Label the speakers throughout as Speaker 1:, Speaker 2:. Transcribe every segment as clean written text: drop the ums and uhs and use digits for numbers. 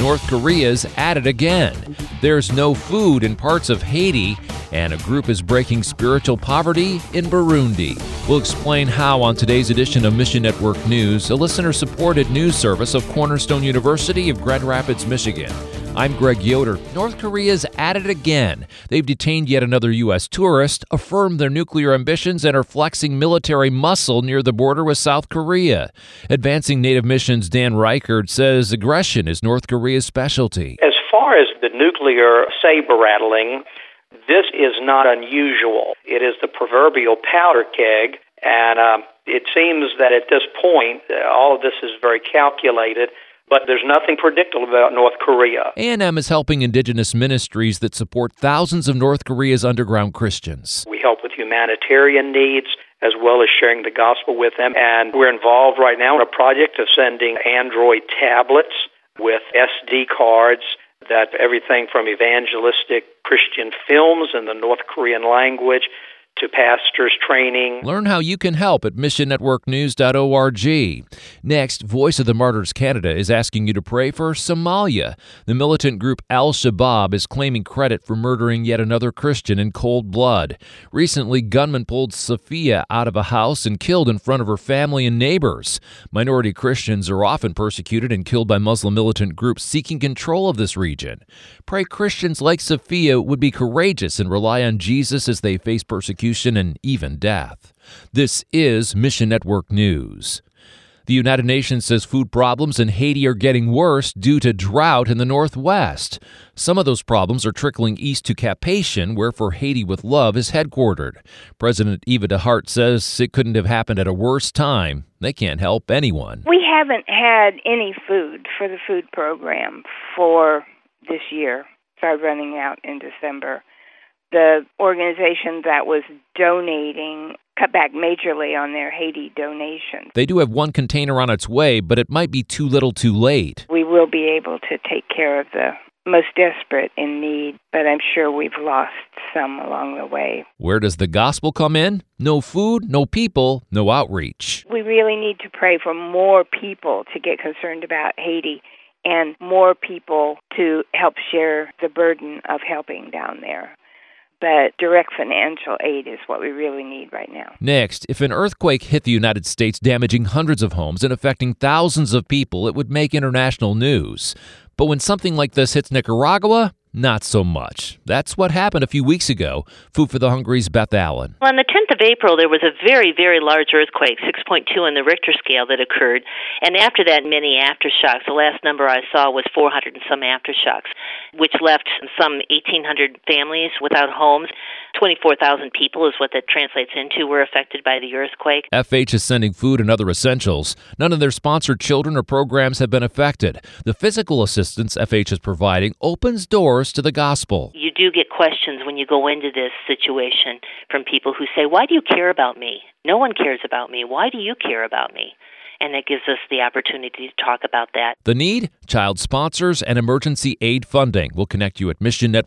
Speaker 1: North Korea's at it again. There's no food in parts of Haiti, and a group is breaking spiritual poverty in Burundi. We'll explain how on today's edition of Mission Network News, a listener-supported news service of Cornerstone University of Grand Rapids, Michigan. I'm Greg Yoder. North Korea's at it again. They've detained yet another U.S. tourist, affirmed their nuclear ambitions, and are flexing military muscle near the border with South Korea. Advancing Native Missions' Dan Reichert says aggression is North Korea's specialty.
Speaker 2: As far as the nuclear saber-rattling, this is not unusual. It is the proverbial powder keg, and it seems that at this point, all of this is very calculated. But there's nothing predictable about North Korea.
Speaker 1: A&M is helping indigenous ministries that support thousands of North Korea's underground Christians.
Speaker 2: We help with humanitarian needs as well as sharing the gospel with them. And we're involved right now in a project of sending Android tablets with SD cards that everything from evangelistic Christian films in the North Korean language to pastors' training.
Speaker 1: Learn how you can help at missionnetworknews.org. Next, Voice of the Martyrs Canada is asking you to pray for Somalia. The militant group Al-Shabaab is claiming credit for murdering yet another Christian in cold blood. Recently, gunmen pulled Sophia out of a house and killed in front of her family and neighbors. Minority Christians are often persecuted and killed by Muslim militant groups seeking control of this region. Pray Christians like Sophia would be courageous and rely on Jesus as they face persecution and even death. This is Mission Network News. The United Nations says food problems in Haiti are getting worse due to drought in the Northwest. Some of those problems are trickling east to Cap-Haitien, where For Haiti with Love is headquartered. President Eva de Hart says it couldn't have happened at a worse time. They can't help anyone.
Speaker 3: We haven't had any food for the food program for this year. Started running out in December. The organization that was donating cut back majorly on their Haiti donations.
Speaker 1: They do have one container on its way, but it might be too little too late.
Speaker 3: We will be able to take care of the most desperate in need, but I'm sure we've lost some along the way.
Speaker 1: Where does the gospel come in? No food, no people, no outreach.
Speaker 3: We really need to pray for more people to get concerned about Haiti and more people to help share the burden of helping down there. But direct financial aid is what we really need right now.
Speaker 1: Next, if an earthquake hit the United States, damaging hundreds of homes and affecting thousands of people, it would make international news. But when something like this hits Nicaragua, not so much. That's what happened a few weeks ago. Food for the Hungry's Beth Allen.
Speaker 4: On the 10th of April, there was a very, very large earthquake, 6.2 on the Richter scale, that occurred. And after that, many aftershocks. The last number I saw was 400 and some aftershocks, which left some 1,800 families without homes. 24,000 people is what that translates into were affected by the earthquake.
Speaker 1: FH is sending food and other essentials. None of their sponsored children or programs have been affected. The physical assistance FH is providing opens doors to the gospel.
Speaker 4: You do get questions when you go into this situation from people who say, "Why do you care about me? No one cares about me. Why do you care about me?" And it gives us the opportunity to talk about that.
Speaker 1: The need? Child sponsors and emergency aid funding. We'll connect you at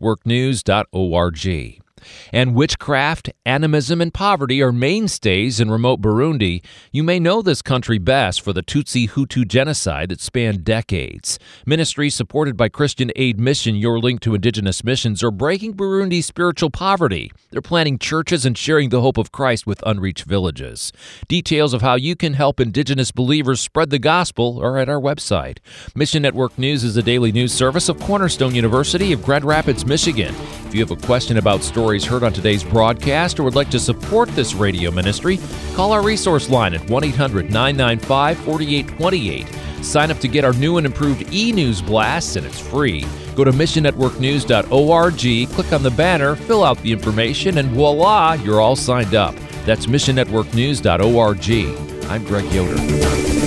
Speaker 1: missionnetworknews.org. And witchcraft, animism, and poverty are mainstays in remote Burundi. You may know this country best for the Tutsi-Hutu genocide that spanned decades. Ministries supported by Christian Aid Mission, your link to indigenous missions, are breaking Burundi's spiritual poverty. They're planting churches and sharing the hope of Christ with unreached villages. Details of how you can help indigenous believers spread the gospel are at our website. Mission Network News is a daily news service of Cornerstone University of Grand Rapids, Michigan. If you have a question about stories heard on today's broadcast or would like to support this radio ministry, call our resource line at 1-800-995-4828. Sign up to get our new and improved e-news blasts, and it's free. Go to missionnetworknews.org, click on the banner, fill out the information, and voila, you're all signed up. That's missionnetworknews.org. I'm Greg Yoder.